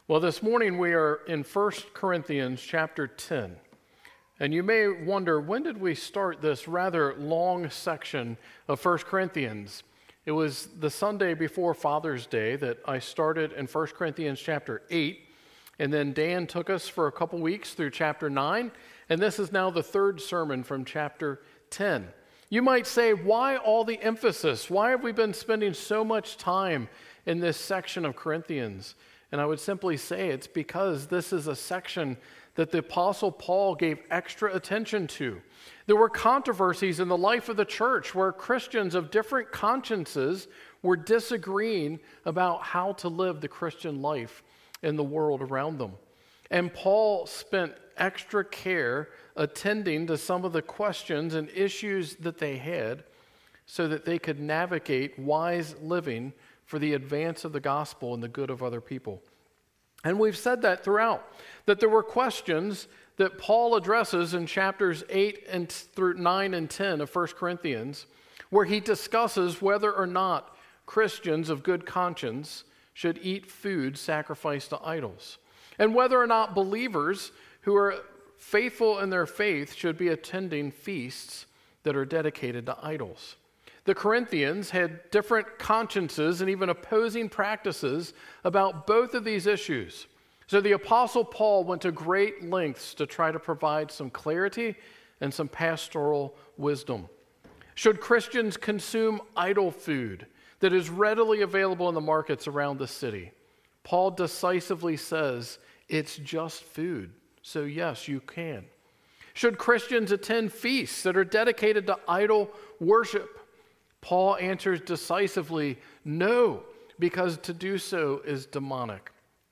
Well, this morning we are in 1 Corinthians chapter 10. And you may wonder, when did we start this rather long section of 1 Corinthians? It was the Sunday before Father's Day that I started in 1 Corinthians chapter 8. And then Dan took us for a couple weeks through chapter 9. And this is now the third sermon from chapter 10. You might say, why all the emphasis? Why have we been spending so much time in this section of Corinthians? And I would simply say it's because this is a section that the Apostle Paul gave extra attention to. There were controversies in the life of the church where Christians of different consciences were disagreeing about how to live the Christian life in the world around them. And Paul spent extra care attending to some of the questions and issues that they had so that they could navigate wise living for the advance of the gospel and the good of other people. And we've said that throughout, that there were questions that Paul addresses in chapters 8 and through 9 and 10 of 1 Corinthians, where he discusses whether or not Christians of good conscience should eat food sacrificed to idols, and whether or not believers who are faithful in their faith should be attending feasts that are dedicated to idols. The Corinthians had different consciences and even opposing practices about both of these issues. So the Apostle Paul went to great lengths to try to provide some clarity and some pastoral wisdom. Should Christians consume idol food that is readily available in the markets around the city? Paul decisively says it's just food, so yes, you can. Should Christians attend feasts that are dedicated to idol worship? Paul answers decisively, no, because to do so is demonic.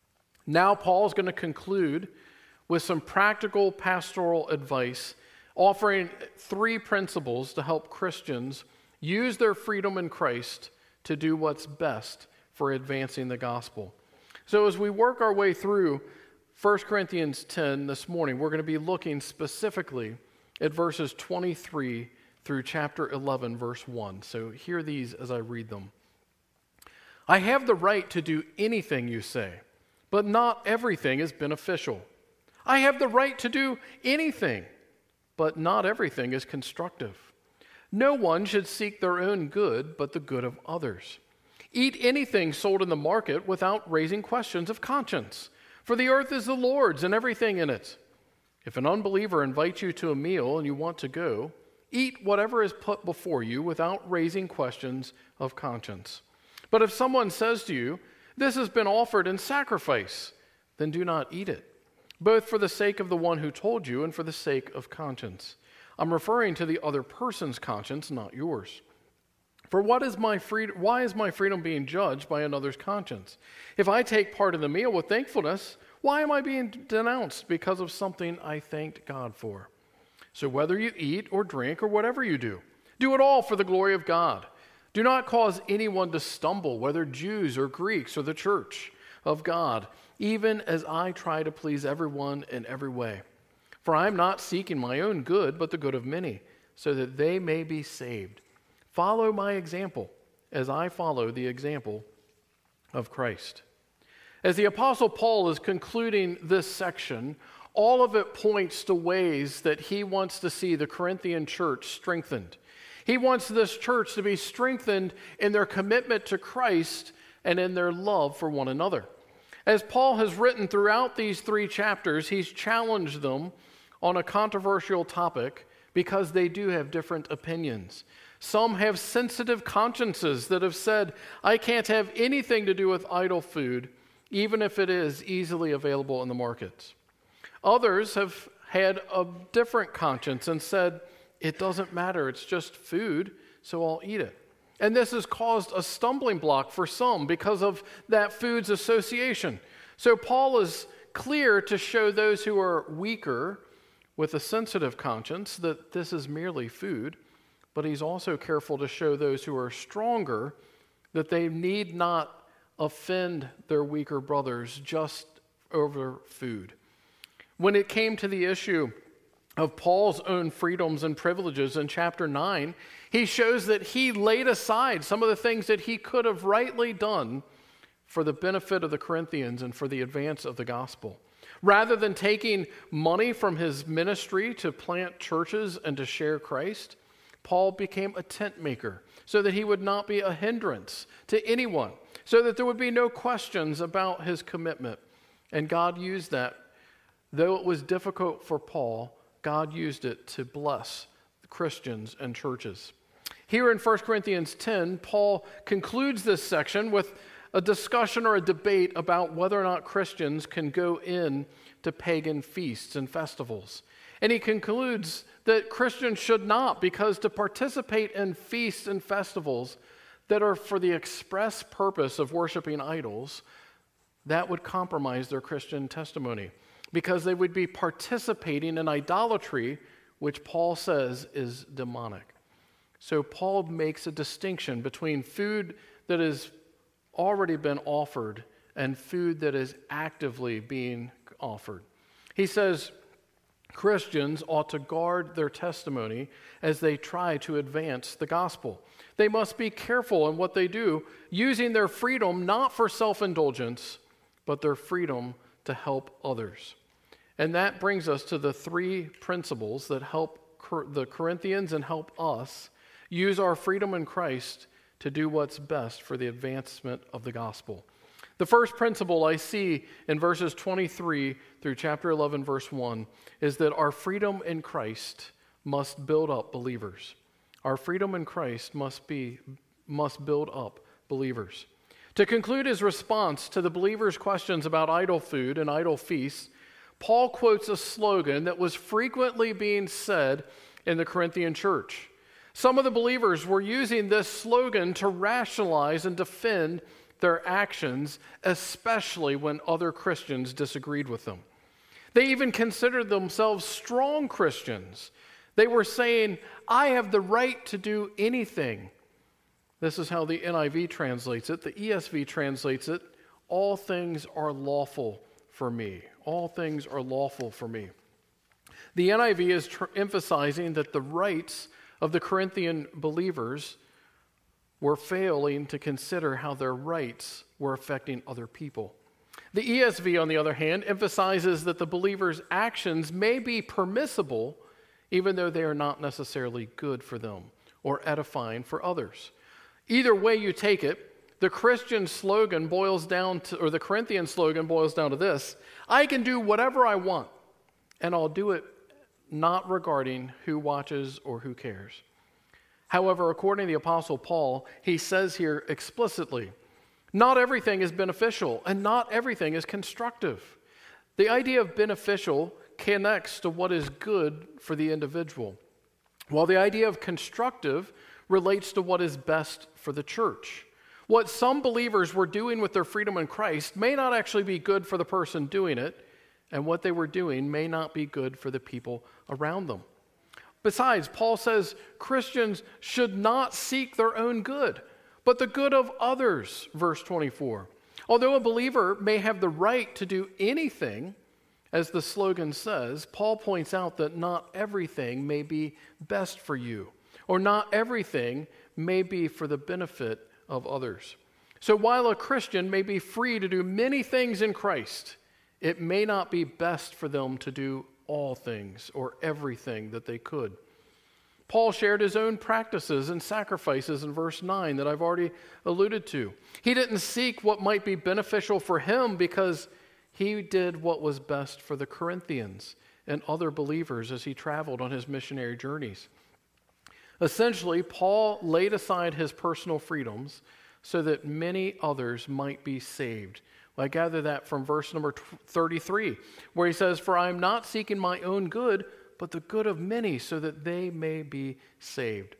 Now Paul is going to conclude with some practical pastoral advice, offering 3 principles to help Christians use their freedom in Christ to do what's best for advancing the gospel. So as we work our way through 1 Corinthians 10 this morning, we're going to be looking specifically at verses 23 through chapter 11, verse 1. So hear these as I read them. I have the right to do anything you say, but not everything is beneficial. I have the right to do anything, but not everything is constructive. No one should seek their own good, but the good of others. Eat anything sold in the market without raising questions of conscience, for the earth is the Lord's and everything in it. If an unbeliever invites you to a meal and you want to go, eat whatever is put before you without raising questions of conscience. But if someone says to you, this has been offered in sacrifice, then do not eat it, both for the sake of the one who told you and for the sake of conscience. I'm referring to the other person's conscience, not yours. For why is my freedom being judged by another's conscience? If I take part in the meal with thankfulness, why am I being denounced because of something I thanked God for? So whether you eat or drink or whatever you do it all for the glory of God. Do not cause anyone to stumble, whether Jews or Greeks or the church of God, even as I try to please everyone in every way. For I am not seeking my own good, but the good of many, so that they may be saved. Follow my example, as I follow the example of Christ. As the Apostle Paul is concluding this section, all of it points to ways that he wants to see the Corinthian church strengthened. He wants this church to be strengthened in their commitment to Christ and in their love for one another. As Paul has written throughout these 3 chapters, he's challenged them on a controversial topic because they do have different opinions. Some have sensitive consciences that have said, I can't have anything to do with idol food, even if it is easily available in the markets. Others have had a different conscience and said, it doesn't matter, it's just food, so I'll eat it. And this has caused a stumbling block for some because of that food's association. So Paul is clear to show those who are weaker with a sensitive conscience that this is merely food, but he's also careful to show those who are stronger that they need not offend their weaker brothers just over food. When it came to the issue of Paul's own freedoms and privileges in chapter 9, he shows that he laid aside some of the things that he could have rightly done for the benefit of the Corinthians and for the advance of the gospel. Rather than taking money from his ministry to plant churches and to share Christ, Paul became a tent maker so that he would not be a hindrance to anyone, so that there would be no questions about his commitment. And God used that. Though it was difficult for Paul, God used it to bless Christians and churches. Here in 1 Corinthians 10, Paul concludes this section with a discussion or a debate about whether or not Christians can go in to pagan feasts and festivals. And he concludes that Christians should not, because to participate in feasts and festivals that are for the express purpose of worshiping idols, that would compromise their Christian testimony, because they would be participating in idolatry, which Paul says is demonic. So Paul makes a distinction between food that has already been offered and food that is actively being offered. He says Christians ought to guard their testimony as they try to advance the gospel. They must be careful in what they do, using their freedom not for self-indulgence, but their freedom to help others. And that brings us to the three principles that help the Corinthians and help us use our freedom in Christ to do what's best for the advancement of the gospel. The first principle I see in verses 23 through chapter 11, verse 1, is that our freedom in Christ must build up believers. Our freedom in Christ must build up believers. To conclude his response to the believers' questions about idol food and idol feasts, Paul quotes a slogan that was frequently being said in the Corinthian church. Some of the believers were using this slogan to rationalize and defend their actions, especially when other Christians disagreed with them. They even considered themselves strong Christians. They were saying, I have the right to do anything. This is how the NIV translates it. The ESV translates it, all things are lawful for me. All things are lawful for me. The NIV is emphasizing that the rights of the Corinthian believers were failing to consider how their rights were affecting other people. The ESV, on the other hand, emphasizes that the believers' actions may be permissible, even though they are not necessarily good for them or edifying for others. Either way you take it, the Christian slogan boils down to, or the Corinthian slogan boils down to this: I can do whatever I want, and I'll do it not regarding who watches or who cares. However, according to the Apostle Paul, he says here explicitly, not everything is beneficial and not everything is constructive. The idea of beneficial connects to what is good for the individual, while the idea of constructive relates to what is best for the church. What some believers were doing with their freedom in Christ may not actually be good for the person doing it, and what they were doing may not be good for the people around them. Besides, Paul says Christians should not seek their own good, but the good of others, verse 24. Although a believer may have the right to do anything, as the slogan says, Paul points out that not everything may be best for you, or not everything may be for the benefit of others. So while a Christian may be free to do many things in Christ, it may not be best for them to do all things or everything that they could. Paul shared his own practices and sacrifices in verse 9 that I've already alluded to. He didn't seek what might be beneficial for him because he did what was best for the Corinthians and other believers as he traveled on his missionary journeys. Essentially, Paul laid aside his personal freedoms so that many others might be saved. I gather that from verse number 33, where he says, for I am not seeking my own good, but the good of many, so that they may be saved.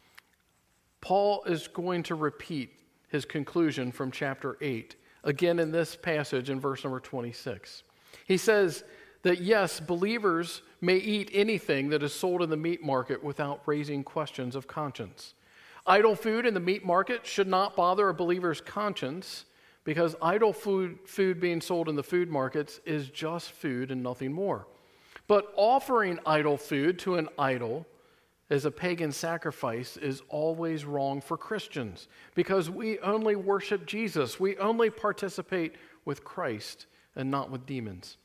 Paul is going to repeat his conclusion from chapter 8, again in this passage in verse number 26. He says that yes, believers may eat anything that is sold in the meat market without raising questions of conscience. Idol food in the meat market should not bother a believer's conscience, because idol food being sold in the food markets is just food and nothing more. But offering idol food to an idol as a pagan sacrifice is always wrong for Christians because we only worship Jesus. We only participate with Christ and not with demons.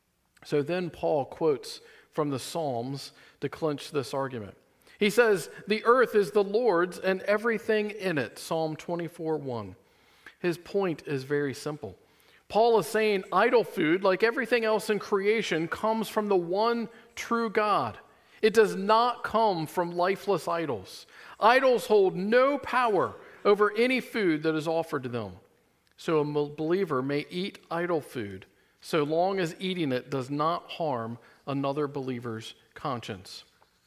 So then Paul quotes from the Psalms to clinch this argument. He says, "The earth is the Lord's and everything in it," Psalm 24:1. His point is very simple. Paul is saying idol food, like everything else in creation, comes from the one true God. It does not come from lifeless idols. Idols hold no power over any food that is offered to them. So a believer may eat idol food so long as eating it does not harm another believer's conscience.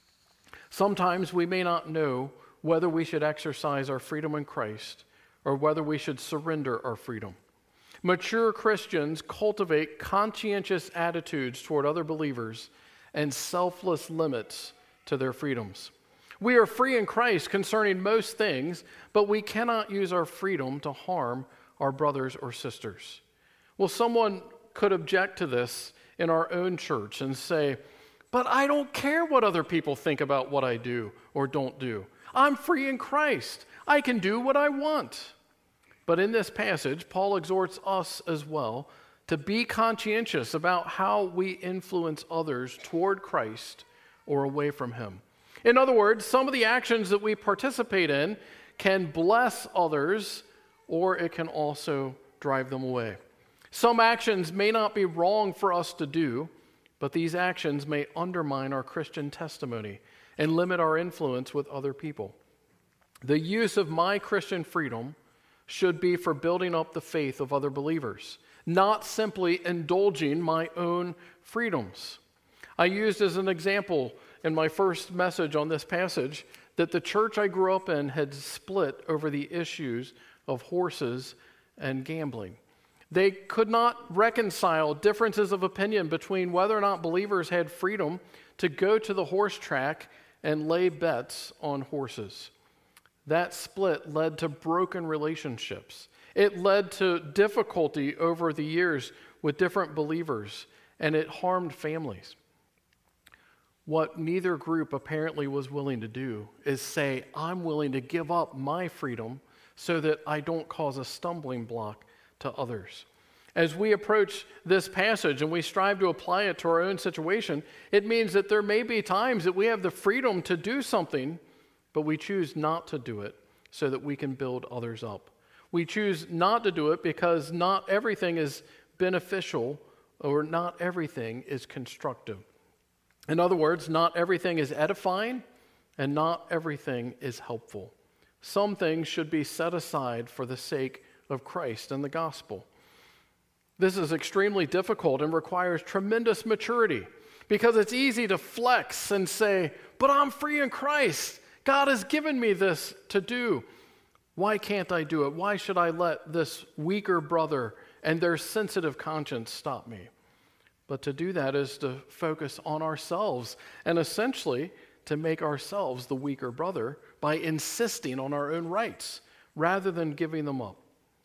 Sometimes we may not know whether we should exercise our freedom in Christ or whether we should surrender our freedom. Mature Christians cultivate conscientious attitudes toward other believers and selfless limits to their freedoms. We are free in Christ concerning most things, but we cannot use our freedom to harm our brothers or sisters. Well, someone could object to this in our own church and say, "But I don't care what other people think about what I do or don't do. I'm free in Christ. I can do what I want." But in this passage, Paul exhorts us as well to be conscientious about how we influence others toward Christ or away from him. In other words, some of the actions that we participate in can bless others, or it can also drive them away. Some actions may not be wrong for us to do, but these actions may undermine our Christian testimony and limit our influence with other people. The use of my Christian freedom should be for building up the faith of other believers, not simply indulging my own freedoms. I used as an example in my first message on this passage that the church I grew up in had split over the issues of horses and gambling. They could not reconcile differences of opinion between whether or not believers had freedom to go to the horse track and lay bets on horses. That split led to broken relationships. It led to difficulty over the years with different believers, and it harmed families. What neither group apparently was willing to do is say, "I'm willing to give up my freedom so that I don't cause a stumbling block to others." As we approach this passage and we strive to apply it to our own situation, it means that there may be times that we have the freedom to do something, but we choose not to do it so that we can build others up. We choose not to do it because not everything is beneficial or not everything is constructive. In other words, not everything is edifying and not everything is helpful. Some things should be set aside for the sake of Christ and the gospel. This is extremely difficult and requires tremendous maturity because it's easy to flex and say, "But I'm free in Christ. God has given me this to do. Why can't I do it? Why should I let this weaker brother and their sensitive conscience stop me?" But to do that is to focus on ourselves and essentially to make ourselves the weaker brother by insisting on our own rights rather than giving them up.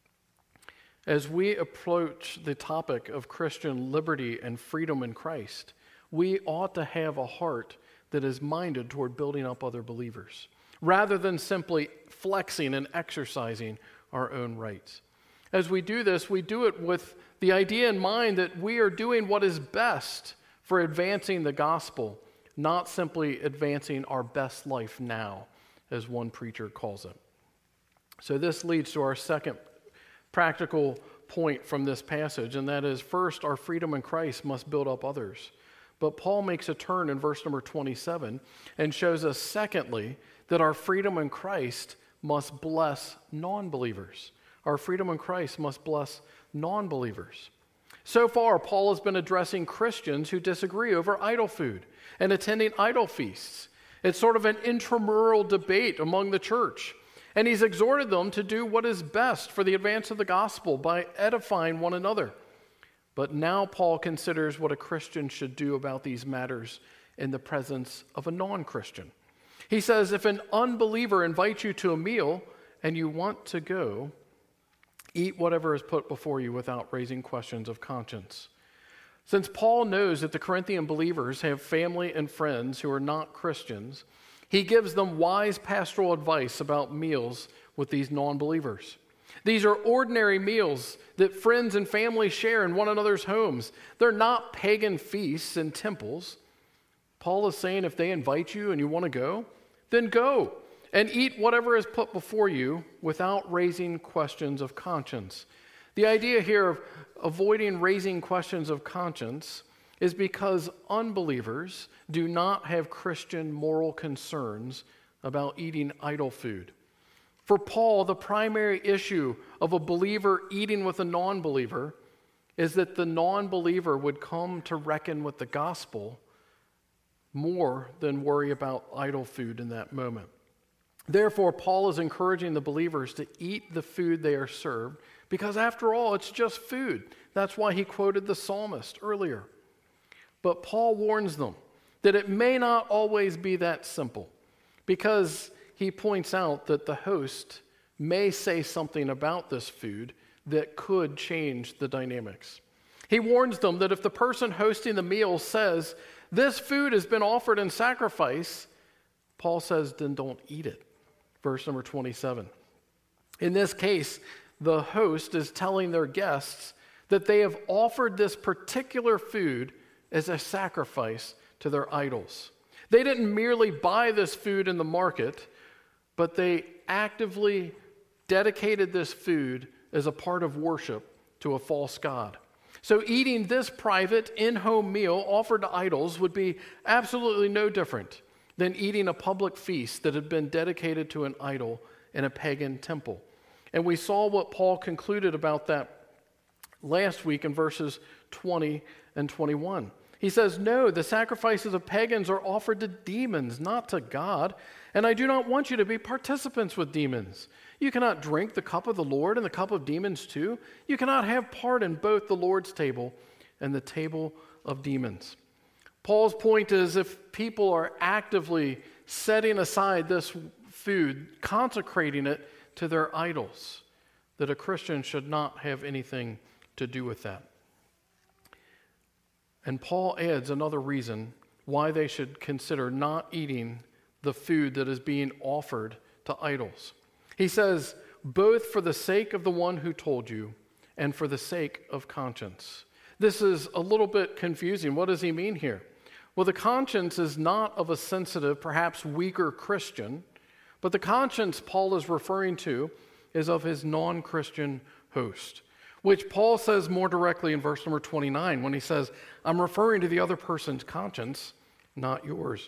As we approach the topic of Christian liberty and freedom in Christ, we ought to have a heart that is minded toward building up other believers, rather than simply flexing and exercising our own rights. As we do this, we do it with the idea in mind that we are doing what is best for advancing the gospel, not simply advancing our best life now, as one preacher calls it. So this leads to our second practical point from this passage, and that is, first, our freedom in Christ must build up others. But Paul makes a turn in verse number 27 and shows us, secondly, that our freedom in Christ must bless non-believers. Our freedom in Christ must bless non-believers. So far, Paul has been addressing Christians who disagree over idol food and attending idol feasts. It's sort of an intramural debate among the church. And he's exhorted them to do what is best for the advance of the gospel by edifying one another. But now Paul considers what a Christian should do about these matters in the presence of a non-Christian. He says, if an unbeliever invites you to a meal and you want to go, eat whatever is put before you without raising questions of conscience. Since Paul knows that the Corinthian believers have family and friends who are not Christians, He gives them wise pastoral advice about meals with these non-believers. These are ordinary meals that friends and family share in one another's homes. They're not pagan feasts in temples. Paul is saying if they invite you and you want to go, then go and eat whatever is put before you without raising questions of conscience. The idea here of avoiding raising questions of conscience is because unbelievers do not have Christian moral concerns about eating idol food. For Paul, the primary issue of a believer eating with a non-believer is that the non-believer would come to reckon with the gospel more than worry about idol food in that moment. Therefore, Paul is encouraging the believers to eat the food they are served because, after all, it's just food. That's why he quoted the psalmist earlier. But Paul warns them that it may not always be that simple because he points out that the host may say something about this food that could change the dynamics. He warns them that if the person hosting the meal says, "This food has been offered in sacrifice," Paul says, then don't eat it. Verse number 27. In this case, the host is telling their guests that they have offered this particular food as a sacrifice to their idols. They didn't merely buy this food in the market, but they actively dedicated this food as a part of worship to a false god. So eating this private in-home meal offered to idols would be absolutely no different than eating a public feast that had been dedicated to an idol in a pagan temple. And we saw what Paul concluded about that last week in verses 20 and 21. He says, "No, the sacrifices of pagans are offered to demons, not to God. And I do not want you to be participants with demons. You cannot drink the cup of the Lord and the cup of demons too. You cannot have part in both the Lord's table and the table of demons." Paul's point is if people are actively setting aside this food, consecrating it to their idols, that a Christian should not have anything to do with that. And Paul adds another reason why they should consider not eating the food that is being offered to idols. He says, both for the sake of the one who told you and for the sake of conscience. This is a little bit confusing. What does he mean here? Well, the conscience is not of a sensitive, perhaps weaker Christian, but the conscience Paul is referring to is of his non-Christian host, which Paul says more directly in verse number 29 when he says, "I'm referring to the other person's conscience, not yours."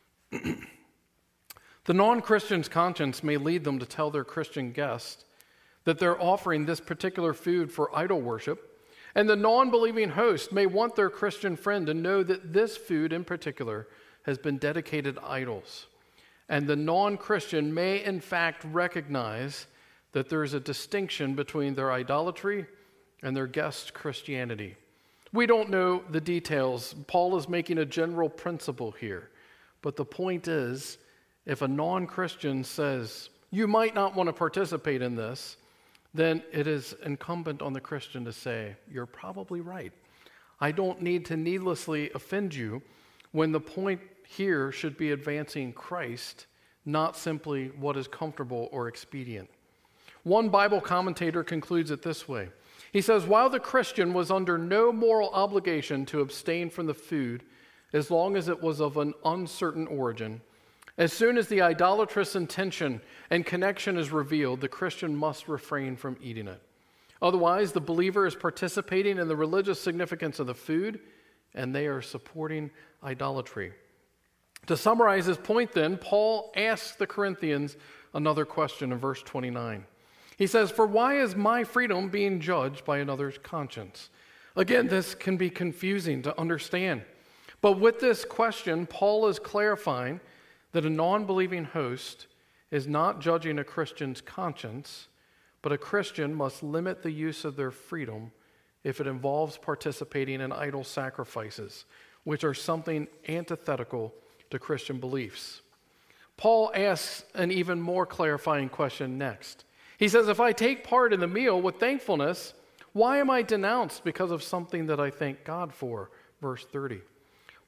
The non-Christian's conscience may lead them to tell their Christian guests that they're offering this particular food for idol worship, and the non-believing host may want their Christian friend to know that this food in particular has been dedicated to idols. And the non-Christian may in fact recognize that there is a distinction between their idolatry and their guest Christianity. We don't know the details. Paul is making a general principle here. But the point is, if a non-Christian says, "You might not want to participate in this," then it is incumbent on the Christian to say, "You're probably right. I don't need to needlessly offend you," when the point here should be advancing Christ, not simply what is comfortable or expedient. One Bible commentator concludes it this way. He says, while the Christian was under no moral obligation to abstain from the food as long as it was of an uncertain origin, as soon as the idolatrous intention and connection is revealed, the Christian must refrain from eating it. Otherwise, the believer is participating in the religious significance of the food, and they are supporting idolatry. To summarize his point then, Paul asks the Corinthians another question in verse 29. He says, "For why is my freedom being judged by another's conscience?" Again, this can be confusing to understand. But with this question, Paul is clarifying that a non-believing host is not judging a Christian's conscience, but a Christian must limit the use of their freedom if it involves participating in idol sacrifices, which are something antithetical to Christian beliefs. Paul asks an even more clarifying question next. He says, if I take part in the meal with thankfulness, why am I denounced because of something that I thank God for? Verse 30.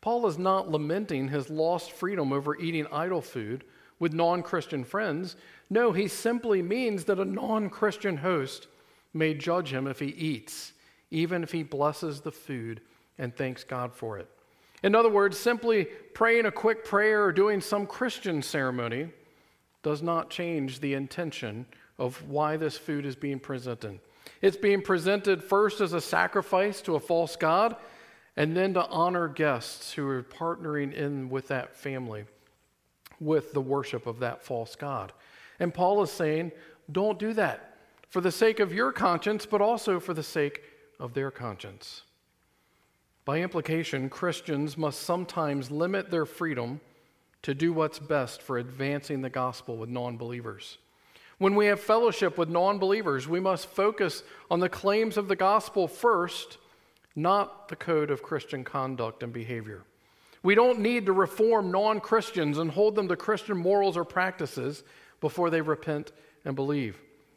Paul is not lamenting his lost freedom over eating idol food with non-Christian friends. No, he simply means that a non-Christian host may judge him if he eats, even if he blesses the food and thanks God for it. In other words, simply praying a quick prayer or doing some Christian ceremony does not change the intention of why this food is being presented. It's being presented first as a sacrifice to a false god, and then to honor guests who are partnering in with that family with the worship of that false god. And Paul is saying, don't do that for the sake of your conscience, but also for the sake of their conscience. By implication, Christians must sometimes limit their freedom to do what's best for advancing the gospel with non-believers. When we have fellowship with non-believers, we must focus on the claims of the gospel first, not the code of Christian conduct and behavior. We don't need to reform non-Christians and hold them to Christian morals or practices before they repent and believe.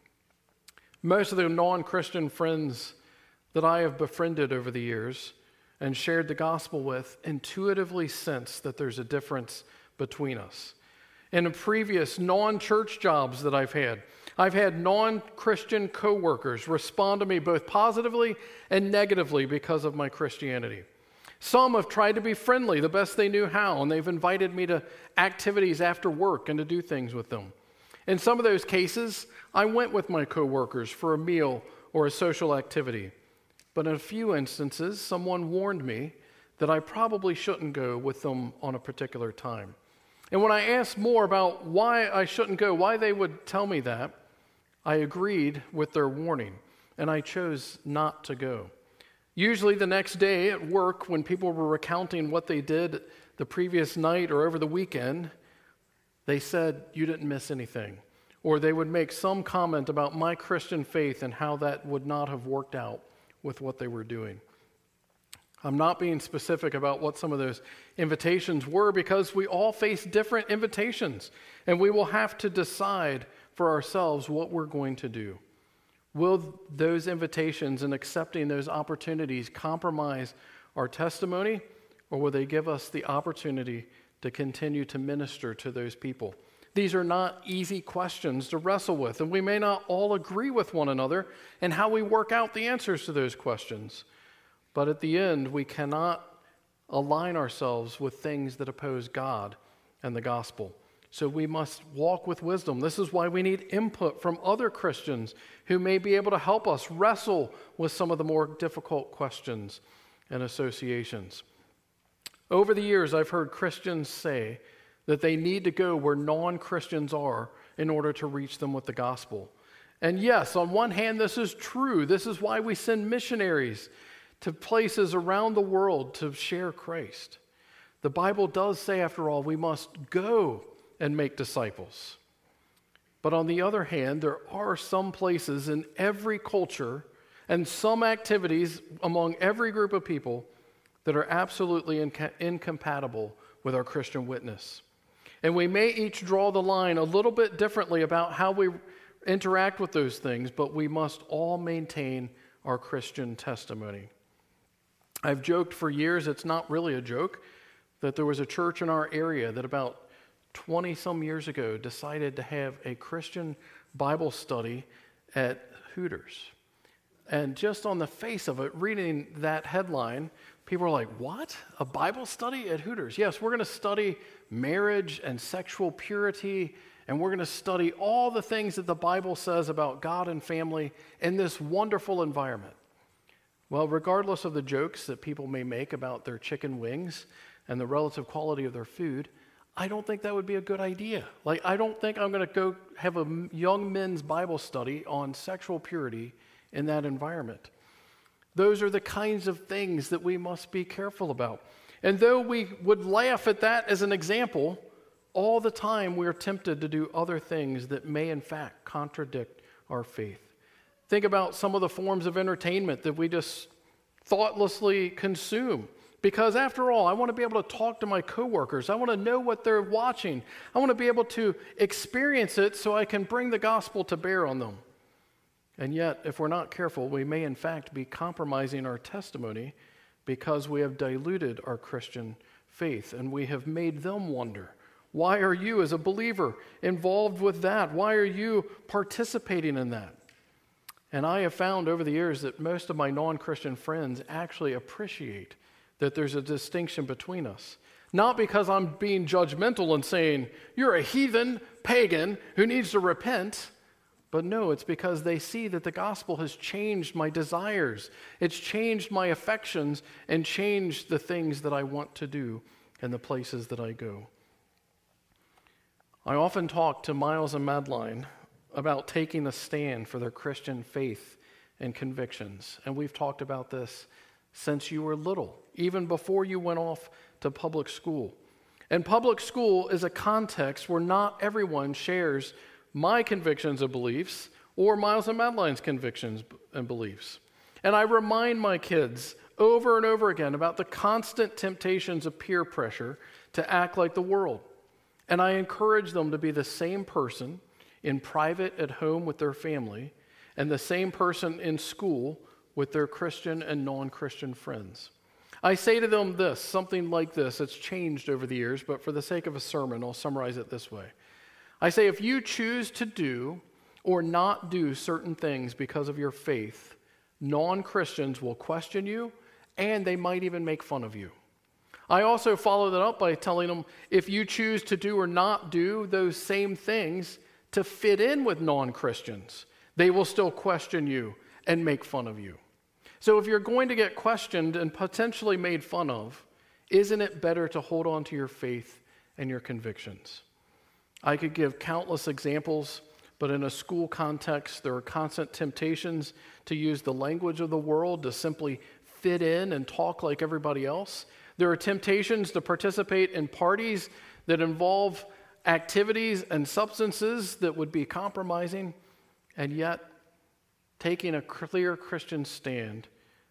Most of the non-Christian friends that I have befriended over the years and shared the gospel with intuitively sense that there's a difference between us. In previous non-church jobs that I've had non-Christian coworkers respond to me both positively and negatively because of my Christianity. Some have tried to be friendly the best they knew how, and they've invited me to activities after work and to do things with them. In some of those cases, I went with my coworkers for a meal or a social activity. But in a few instances, someone warned me that I probably shouldn't go with them on a particular time. And when I asked more about why I shouldn't go, why they would tell me that, I agreed with their warning, and I chose not to go. Usually the next day at work, when people were recounting what they did the previous night or over the weekend, they said, "You didn't miss anything." Or they would make some comment about my Christian faith and how that would not have worked out with what they were doing. I'm not being specific about what some of those invitations were because we all face different invitations, and we will have to decide for ourselves what we're going to do. Will those invitations and accepting those opportunities compromise our testimony, or will they give us the opportunity to continue to minister to those people? These are not easy questions to wrestle with, and we may not all agree with one another in how we work out the answers to those questions. But at the end, we cannot align ourselves with things that oppose God and the gospel. So we must walk with wisdom. This is why we need input from other Christians who may be able to help us wrestle with some of the more difficult questions and associations. Over the years, I've heard Christians say that they need to go where non-Christians are in order to reach them with the gospel. And yes, on one hand, this is true. This is why we send missionaries to places around the world to share Christ. The Bible does say, after all, we must go and make disciples. But on the other hand, there are some places in every culture and some activities among every group of people that are absolutely incompatible with our Christian witness. And we may each draw the line a little bit differently about how we interact with those things, but we must all maintain our Christian testimony. I've joked for years, it's not really a joke, that there was a church in our area that about 20-some years ago decided to have a Christian Bible study at Hooters. And just on the face of it, reading that headline, people are like, "What? A Bible study at Hooters?" Yes, we're going to study marriage and sexual purity, and we're going to study all the things that the Bible says about God and family in this wonderful environment. Well, regardless of the jokes that people may make about their chicken wings and the relative quality of their food, I don't think that would be a good idea. I don't think I'm going to go have a young men's Bible study on sexual purity in that environment. Those are the kinds of things that we must be careful about. And though we would laugh at that as an example, all the time we are tempted to do other things that may in fact contradict our faith. Think about some of the forms of entertainment that we just thoughtlessly consume. Because after all, I want to be able to talk to my coworkers. I want to know what they're watching. I want to be able to experience it so I can bring the gospel to bear on them. And yet, if we're not careful, we may in fact be compromising our testimony because we have diluted our Christian faith, and we have made them wonder. Why are you, as a believer, involved with that? Why are you participating in that? And I have found over the years that most of my non-Christian friends actually appreciate that there's a distinction between us. Not because I'm being judgmental and saying, you're a heathen, pagan, who needs to repent. But no, it's because they see that the gospel has changed my desires. It's changed my affections and changed the things that I want to do and the places that I go. I often talk to Miles and Madeline about taking a stand for their Christian faith and convictions. And we've talked about this since you were little, even before you went off to public school. And public school is a context where not everyone shares my convictions and beliefs or Miles and Madeline's convictions and beliefs. And I remind my kids over and over again about the constant temptations of peer pressure to act like the world. And I encourage them to be the same person in private at home with their family and the same person in school with their Christian and non-Christian friends. I say to them this, something like this. It's changed over the years, but for the sake of a sermon, I'll summarize it this way. I say, if you choose to do or not do certain things because of your faith, non-Christians will question you, and they might even make fun of you. I also follow that up by telling them, if you choose to do or not do those same things to fit in with non-Christians, they will still question you and make fun of you. So if you're going to get questioned and potentially made fun of, isn't it better to hold on to your faith and your convictions? I could give countless examples, but in a school context, there are constant temptations to use the language of the world to simply fit in and talk like everybody else. There are temptations to participate in parties that involve activities and substances that would be compromising, and yet taking a clear Christian stand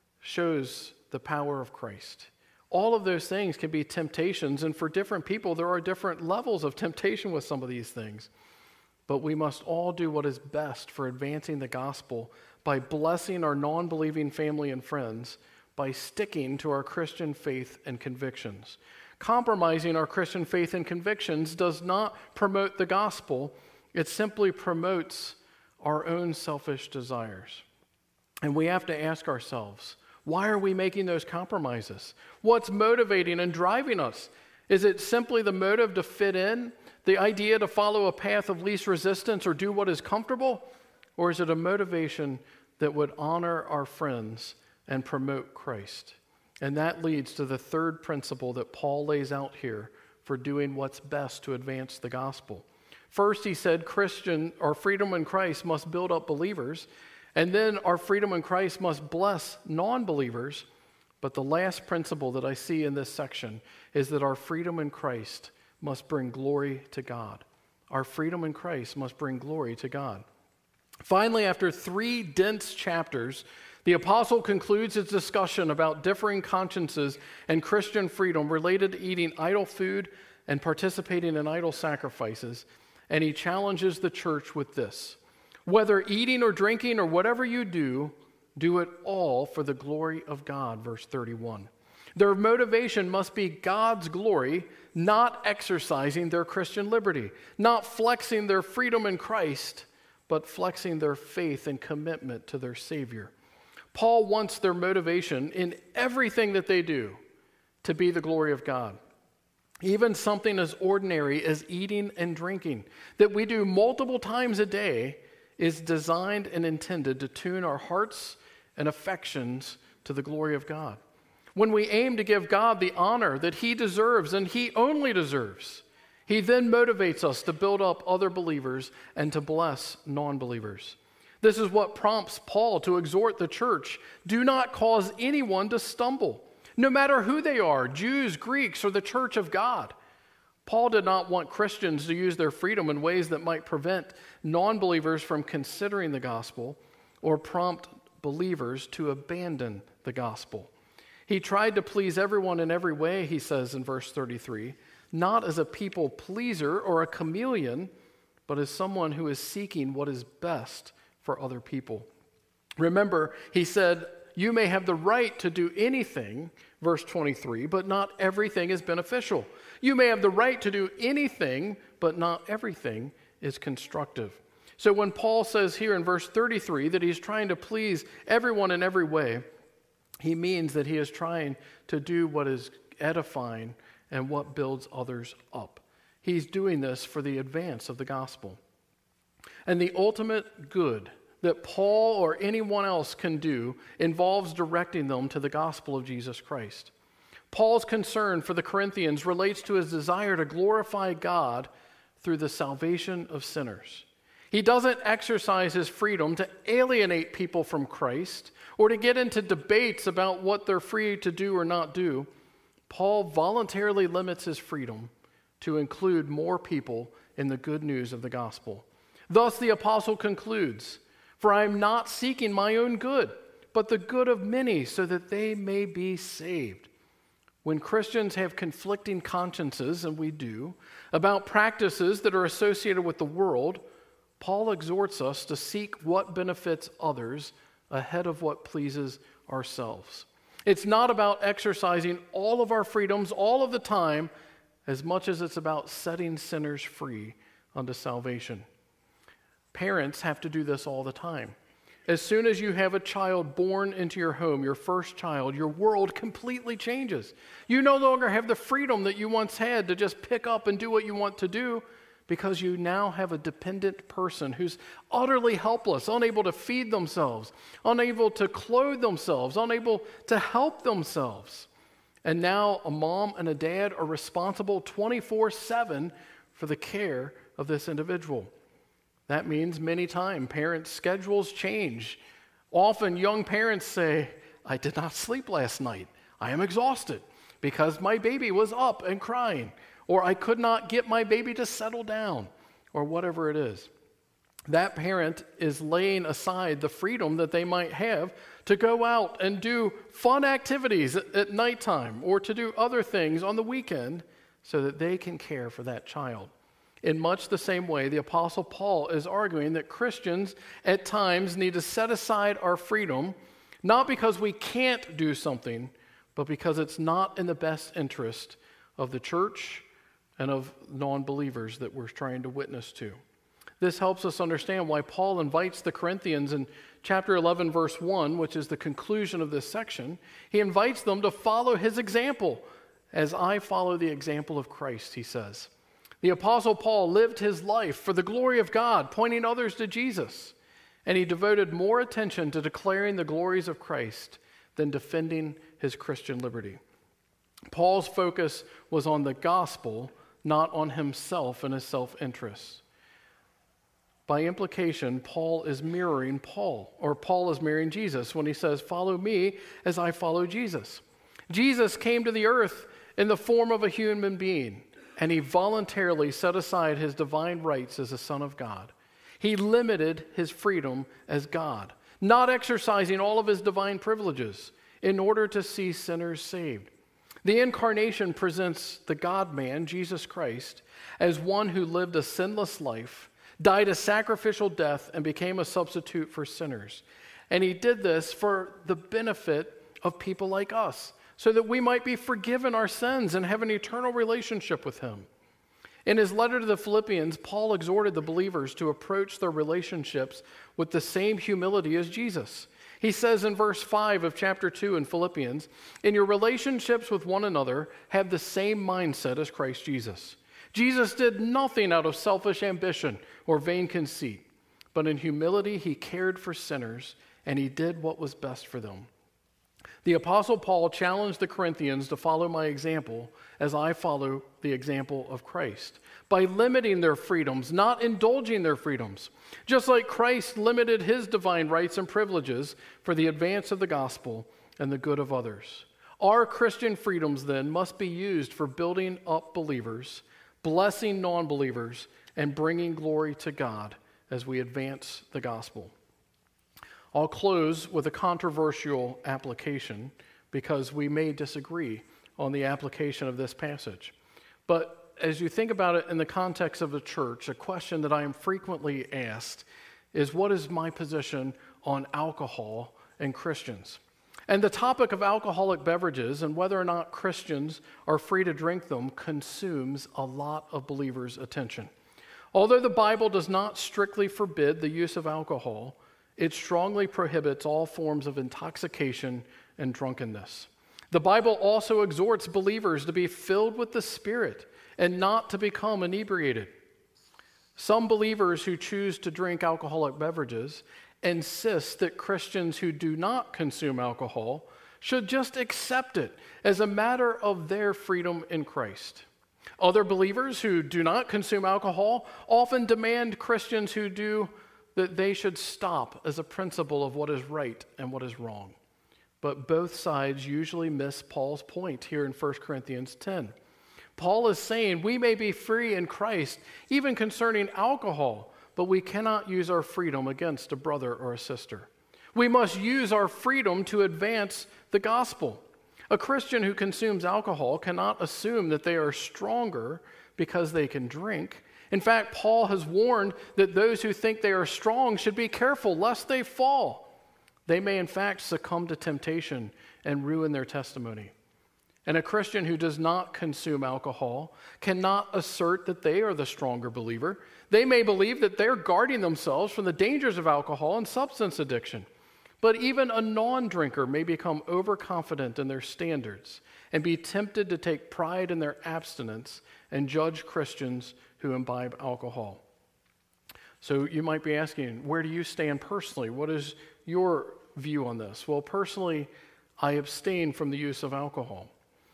shows the power of Christ. All of those things can be temptations, and for different people, there are different levels of temptation with some of these things. But we must all do what is best for advancing the gospel by blessing our non-believing family and friends, by sticking to our Christian faith and convictions. Compromising our Christian faith and convictions does not promote the gospel. It simply promotes our own selfish desires. And we have to ask ourselves, why are we making those compromises? What's motivating and driving us? Is it simply the motive to fit in, the idea to follow a path of least resistance or do what is comfortable? Or is it a motivation that would honor our friends and promote Christ? And that leads to the third principle that Paul lays out here for doing what's best to advance the gospel. First, he said our freedom in Christ must build up believers, and then our freedom in Christ must bless non-believers. But the last principle that I see in this section is that our freedom in Christ must bring glory to God. Our freedom in Christ must bring glory to God. Finally, after 3 dense chapters, the apostle concludes his discussion about differing consciences and Christian freedom related to eating idol food and participating in idol sacrifices, and he challenges the church with this: whether eating or drinking or whatever you do, do it all for the glory of God, verse 31. Their motivation must be God's glory, not exercising their Christian liberty, not flexing their freedom in Christ, but flexing their faith and commitment to their Savior. Paul wants their motivation in everything that they do to be the glory of God. Even something as ordinary as eating and drinking that we do multiple times a day is designed and intended to tune our hearts and affections to the glory of God. When we aim to give God the honor that He deserves and He only deserves, He then motivates us to build up other believers and to bless non-believers. This is what prompts Paul to exhort the church: do not cause anyone to stumble, no matter who they are, Jews, Greeks, or the church of God. Paul did not want Christians to use their freedom in ways that might prevent non-believers from considering the gospel or prompt believers to abandon the gospel. He tried to please everyone in every way, he says in verse 33, not as a people pleaser or a chameleon, but as someone who is seeking what is best for other people. Remember, he said, you may have the right to do anything, verse 23, but not everything is beneficial. You may have the right to do anything, but not everything is constructive. So when Paul says here in verse 33 that he's trying to please everyone in every way, he means that he is trying to do what is edifying and what builds others up. He's doing this for the advance of the gospel. And the ultimate good that Paul or anyone else can do involves directing them to the gospel of Jesus Christ. Paul's concern for the Corinthians relates to his desire to glorify God through the salvation of sinners. He doesn't exercise his freedom to alienate people from Christ or to get into debates about what they're free to do or not do. Paul voluntarily limits his freedom to include more people in the good news of the gospel. Thus the apostle concludes, "For I am not seeking my own good, but the good of many, so that they may be saved." When Christians have conflicting consciences, and we do, about practices that are associated with the world, Paul exhorts us to seek what benefits others ahead of what pleases ourselves. It's not about exercising all of our freedoms all of the time as much as it's about setting sinners free unto salvation. Parents have to do this all the time. As soon as you have a child born into your home, your first child, your world completely changes. You no longer have the freedom that you once had to just pick up and do what you want to do, because you now have a dependent person who's utterly helpless, unable to feed themselves, unable to clothe themselves, unable to help themselves. And now a mom and a dad are responsible 24/7 for the care of this individual. That means many times parents' schedules change. Often young parents say, "I did not sleep last night. I am exhausted because my baby was up and crying," or "I could not get my baby to settle down," or whatever it is. That parent is laying aside the freedom that they might have to go out and do fun activities at nighttime or to do other things on the weekend so that they can care for that child. In much the same way, the Apostle Paul is arguing that Christians at times need to set aside our freedom, not because we can't do something, but because it's not in the best interest of the church and of non-believers that we're trying to witness to. This helps us understand why Paul invites the Corinthians in chapter 11, verse 1, which is the conclusion of this section. He invites them to follow his example, as I follow the example of Christ, he says. The Apostle Paul lived his life for the glory of God, pointing others to Jesus, and he devoted more attention to declaring the glories of Christ than defending his Christian liberty. Paul's focus was on the gospel, not on himself and his self-interest. By implication, Paul is mirroring Jesus when he says, "Follow me as I follow Jesus." Jesus came to the earth in the form of a human being, and he voluntarily set aside his divine rights as a Son of God. He limited his freedom as God, not exercising all of his divine privileges in order to see sinners saved. The incarnation presents the God-man, Jesus Christ, as one who lived a sinless life, died a sacrificial death, and became a substitute for sinners. And he did this for the benefit of people like us, so that we might be forgiven our sins and have an eternal relationship with him. In his letter to the Philippians, Paul exhorted the believers to approach their relationships with the same humility as Jesus. He says in verse 5 of chapter 2 in Philippians, "In your relationships with one another, have the same mindset as Christ Jesus. Jesus did nothing out of selfish ambition or vain conceit, but in humility he cared for sinners, and he did what was best for them." The Apostle Paul challenged the Corinthians to follow my example as I follow the example of Christ, by limiting their freedoms, not indulging their freedoms, just like Christ limited his divine rights and privileges for the advance of the gospel and the good of others. Our Christian freedoms, then, must be used for building up believers, blessing non-believers, and bringing glory to God as we advance the gospel. I'll close with a controversial application because we may disagree on the application of this passage. But as you think about it in the context of the church, a question that I am frequently asked is, what is my position on alcohol and Christians? And the topic of alcoholic beverages and whether or not Christians are free to drink them consumes a lot of believers' attention. Although the Bible does not strictly forbid the use of alcohol, it strongly prohibits all forms of intoxication and drunkenness. The Bible also exhorts believers to be filled with the Spirit and not to become inebriated. Some believers who choose to drink alcoholic beverages insist that Christians who do not consume alcohol should just accept it as a matter of their freedom in Christ. Other believers who do not consume alcohol often demand Christians who do that they should stop as a principle of what is right and what is wrong. But both sides usually miss Paul's point here in 1 Corinthians 10. Paul is saying we may be free in Christ, even concerning alcohol, but we cannot use our freedom against a brother or a sister. We must use our freedom to advance the gospel. A Christian who consumes alcohol cannot assume that they are stronger because they can drink. In fact, Paul has warned that those who think they are strong should be careful lest they fall. They may in fact succumb to temptation and ruin their testimony. And a Christian who does not consume alcohol cannot assert that they are the stronger believer. They may believe that they're guarding themselves from the dangers of alcohol and substance addiction. But even a non-drinker may become overconfident in their standards and be tempted to take pride in their abstinence and judge Christians who imbibe alcohol. So you might be asking, where do you stand personally? What is your view on this? Well, personally, I abstain from the use of alcohol.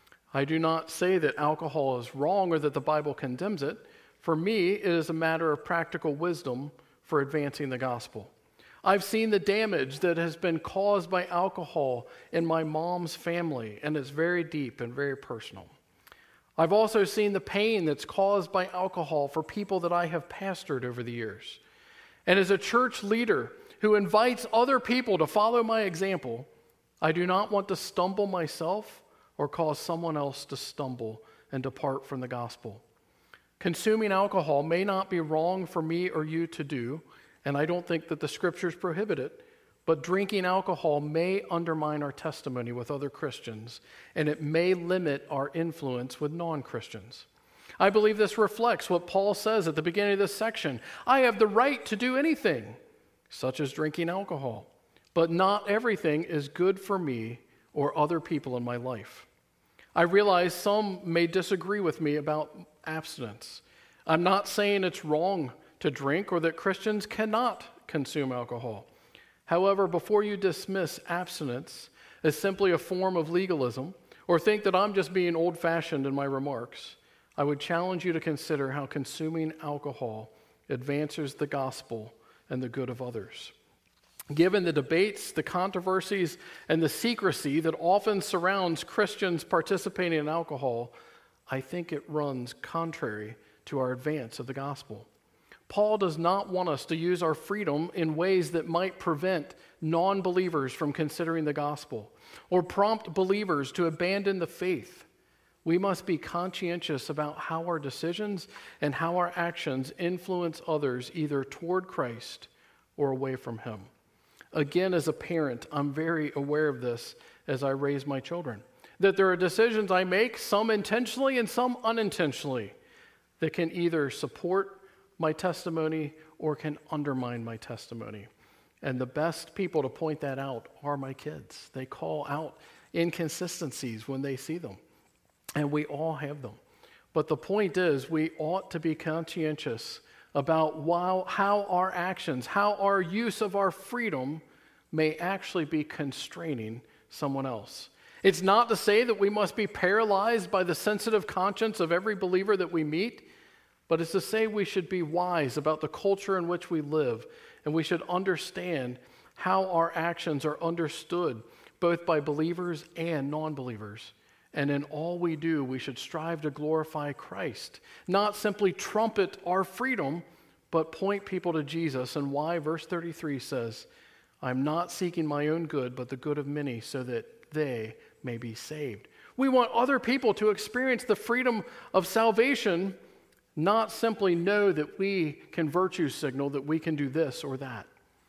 I do not say that alcohol is wrong or that the Bible condemns it. For me, it is a matter of practical wisdom for advancing the gospel. I've seen the damage that has been caused by alcohol in my mom's family, and it's very deep and very personal. I've also seen the pain that's caused by alcohol for people that I have pastored over the years. And as a church leader who invites other people to follow my example, I do not want to stumble myself or cause someone else to stumble and depart from the gospel. Consuming alcohol may not be wrong for me or you to do, and I don't think that the scriptures prohibit it, but drinking alcohol may undermine our testimony with other Christians, and it may limit our influence with non-Christians. I believe this reflects what Paul says at the beginning of this section. I have the right to do anything, such as drinking alcohol, but not everything is good for me or other people in my life. I realize some may disagree with me about abstinence. I'm not saying it's wrong to drink or that Christians cannot consume alcohol. However, before you dismiss abstinence as simply a form of legalism or think that I'm just being old-fashioned in my remarks, I would challenge you to consider how consuming alcohol advances the gospel and the good of others. Given the debates, the controversies, and the secrecy that often surrounds Christians participating in alcohol, I think it runs contrary to our advance of the gospel. Paul does not want us to use our freedom in ways that might prevent non-believers from considering the gospel or prompt believers to abandon the faith. We must be conscientious about how our decisions and how our actions influence others either toward Christ or away from him. Again, as a parent, I'm very aware of this as I raise my children, that there are decisions I make, some intentionally and some unintentionally, that can either support my testimony or can undermine my testimony. And the best people to point that out are my kids. They call out inconsistencies when they see them, and we all have them. But the point is, we ought to be conscientious about how our actions, how our use of our freedom may actually be constraining someone else. It's not to say that we must be paralyzed by the sensitive conscience of every believer that we meet, but it's to say we should be wise about the culture in which we live, and we should understand how our actions are understood both by believers and non-believers. And in all we do, we should strive to glorify Christ, not simply trumpet our freedom, but point people to Jesus, and why verse 33 says, I'm not seeking my own good, but the good of many, so that they may be saved. We want other people to experience the freedom of salvation, not simply know that we can virtue signal that we can do this or that.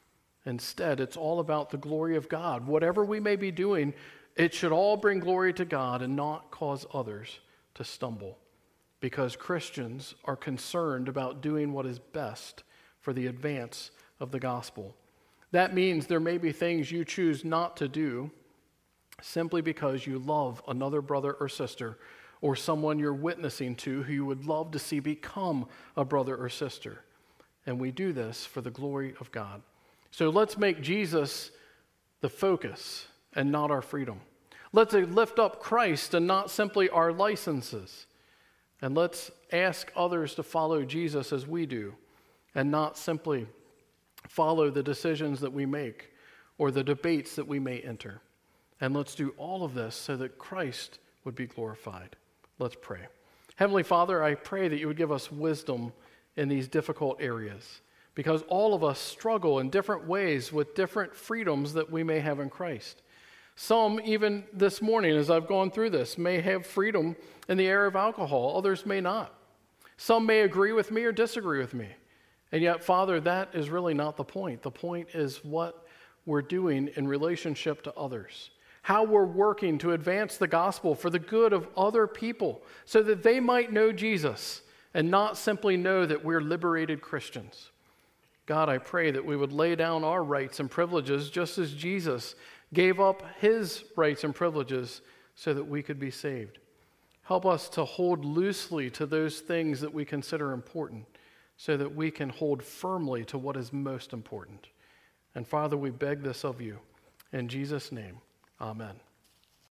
Instead, it's all about the glory of God. Whatever we may be doing, it should all bring glory to God and not cause others to stumble, because Christians are concerned about doing what is best for the advance of the gospel. That means there may be things you choose not to do simply because you love another brother or sister or someone you're witnessing to who you would love to see become a brother or sister. And we do this for the glory of God. So let's make Jesus the focus and not our freedom. Let's lift up Christ and not simply our licenses. And let's ask others to follow Jesus as we do and not simply follow the decisions that we make or the debates that we may enter. And let's do all of this so that Christ would be glorified. Let's pray. Heavenly Father, I pray that you would give us wisdom in these difficult areas, because all of us struggle in different ways with different freedoms that we may have in Christ. Some, even this morning as I've gone through this, may have freedom in the area of alcohol. Others may not. Some may agree with me or disagree with me. And yet, Father, that is really not the point. The point is what we're doing in relationship to others, how we're working to advance the gospel for the good of other people so that they might know Jesus and not simply know that we're liberated Christians. God, I pray that we would lay down our rights and privileges just as Jesus gave up his rights and privileges so that we could be saved. Help us to hold loosely to those things that we consider important so that we can hold firmly to what is most important. And Father, we beg this of you. In Jesus' name, amen.